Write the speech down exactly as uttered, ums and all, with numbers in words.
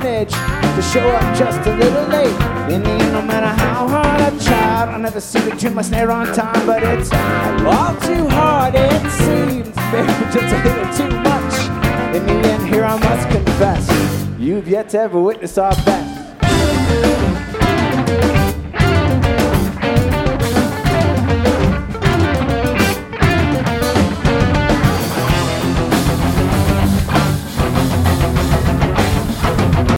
manage to show up just a little late. In the end, no matter how hard I tried, I never seem to tune my snare on time. But it's all too hard, it seems, maybe just a little too much. In the end, here I must confess, you've yet to ever witness our best.